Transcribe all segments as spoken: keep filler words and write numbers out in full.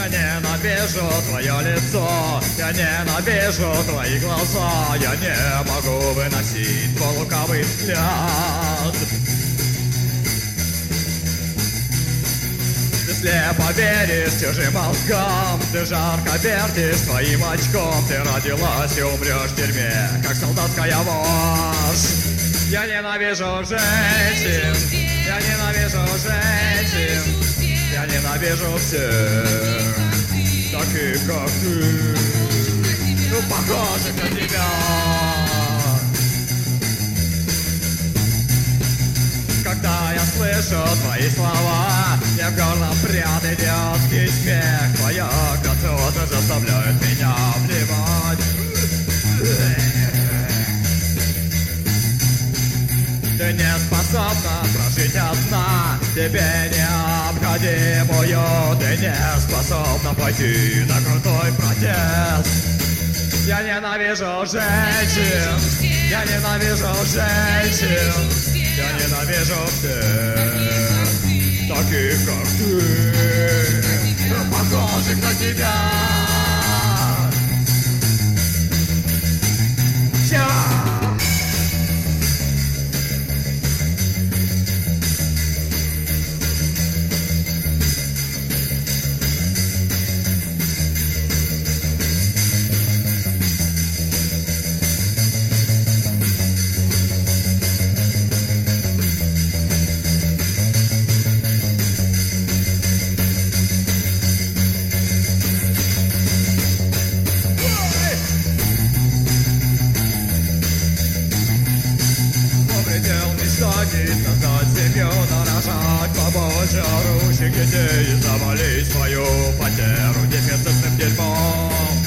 Я ненавижу твое лицо, я ненавижу твои глаза, я не могу выносить твой лукавый взгляд. Ты слепо веришь чужим мозгам, ты жарко вертишь своим очком, ты родилась и умрешь в тюрьме, как солдатская вошь. Я ненавижу женщин, я ненавижу женщин, я ненавижу всех, таких как ты, ну похожих на тебя. Когда я слышу твои слова, мне в горло прятый детский смех. Твоя красота заставляет меня блевать. Ты не способна прожить одна, тебе необходимую. Ты не способна пойти на крутой протест. Я ненавижу женщин, я ненавижу женщин, я ненавижу всех, таких как ты, похожих на тебя. Создать семью, нарожать побольше орущих детей и завалить свою потерю дефицитным дерьмом.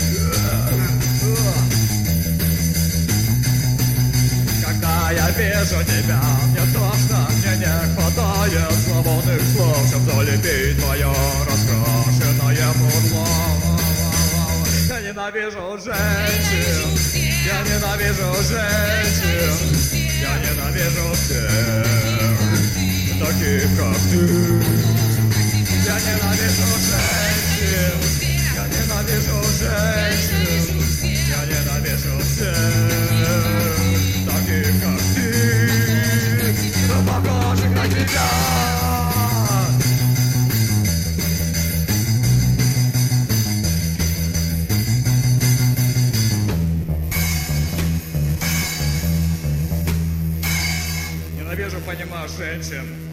Когда я вижу тебя, мне тошно, мне не хватает свободных слов, чтобы залепить твое раскрашенное мурло. Я ненавижу женщин, я ненавижу женщин, я ненавижу всех, таких как ты. Я ненавижу женщин, я ненавижу женщин, я ненавижу всех, таких как ты, но похожих на тебя. Ненавижу, понимаешь, женщин.